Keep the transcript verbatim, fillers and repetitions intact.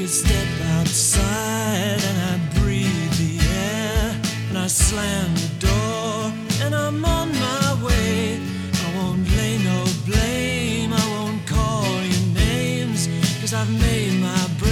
a step outside and I breathe the air and I slam the door and I'm on my way. I won't lay no blame, I won't call your names, 'cause I've made my break.